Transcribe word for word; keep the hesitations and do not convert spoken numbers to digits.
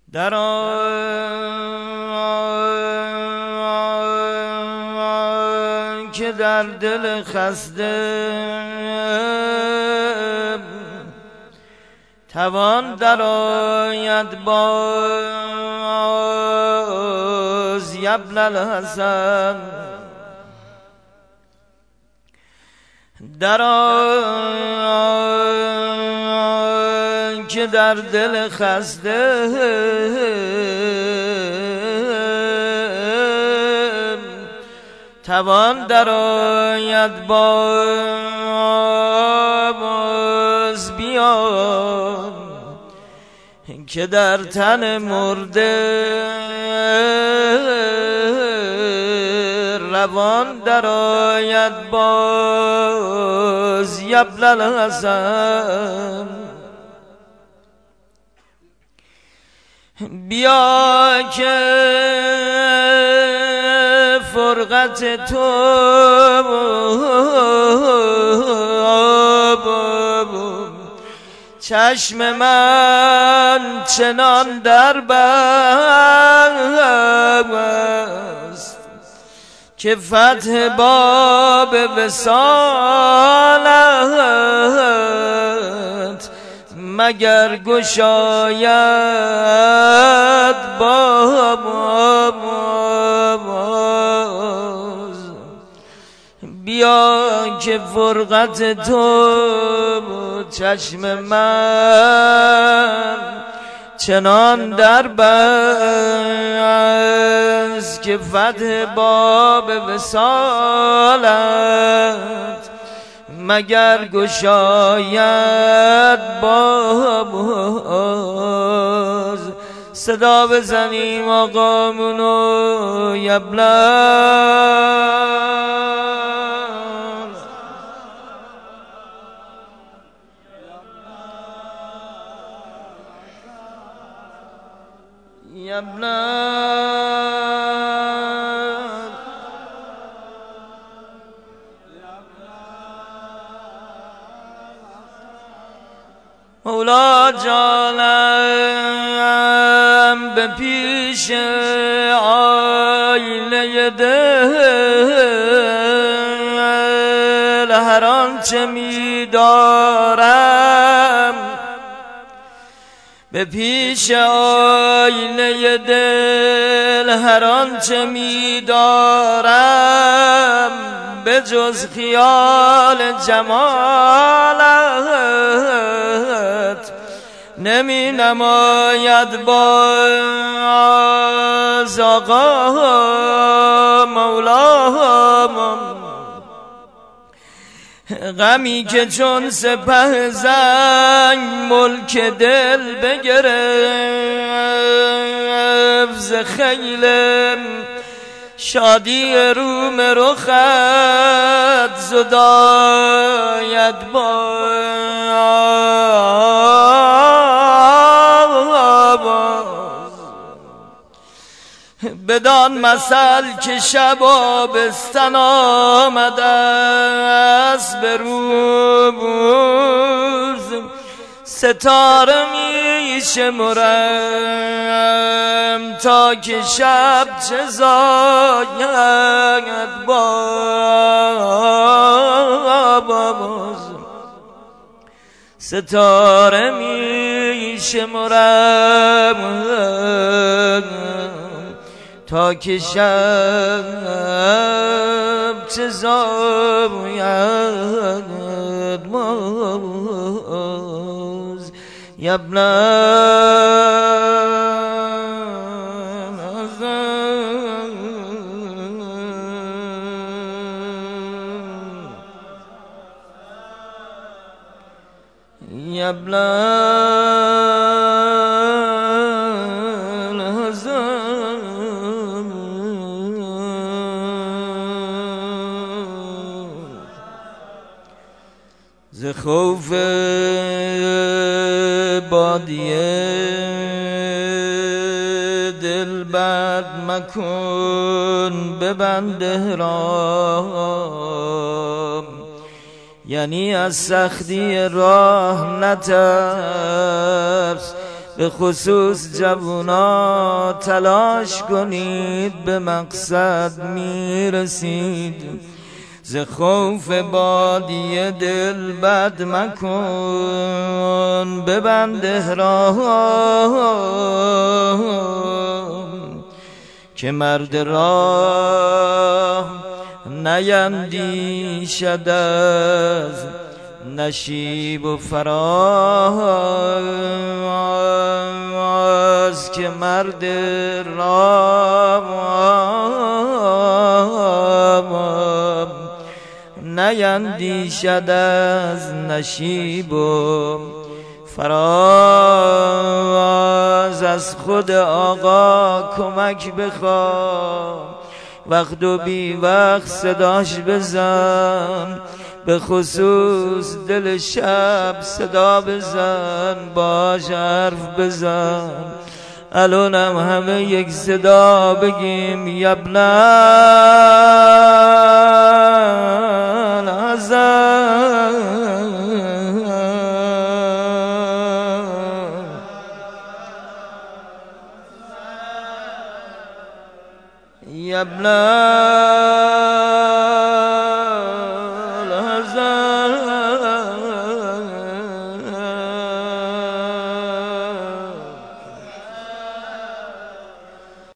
در آن که در دل خسته توان در آید باز یبن الحسن، در آن که در دل خسته توان در آید باز بیان که در تن مرده روان در آید باز یبن الحسن. بیا که فرقت تو چشم من چنان در بست که فتح باب وصالت مگر گشاید باب. بیا که فرقت تو چشم من چنان در بست که فتح باب وصالت مگر گشاید باز. صدا بزنیم آقامونو یبلن یبلن مولا جانم به پیش آینه دل هر آنچه می دارم، به پیش آینه دل هر آنچه می دارم به جز خیال جمالت نمی نماید باز آقا مولا. غمی که چون سپه زنگ ملک دل بگرفت ز خیل شادی روم رخت زداید باز. بدان مثل که شب آبستن آمده است به روز ستاره می شمرم تا که شب چه زاید باز. ستاره می شمرم تا که شب چه زاید باز. یبلن یبلن ز خوف بادیه دل بد مکن ببند احرام، یعنی از سختی راه نترس به خصوص جوونا تلاش کنید به مقصد میرسید. ز خوف بادیه دل بد مکن، ببند احرام که مرد راه نیندیشد از نشیب و فراز، که مرد راه نیندیشد از نشیب و فراز. از خود آقا کمک بخواه، وقت و بی وقت صداش بزن، به خصوص دل شب صدا بزن، باش حرف بزن. الانم همه یک صدا بگیم یبن الحسن، یبن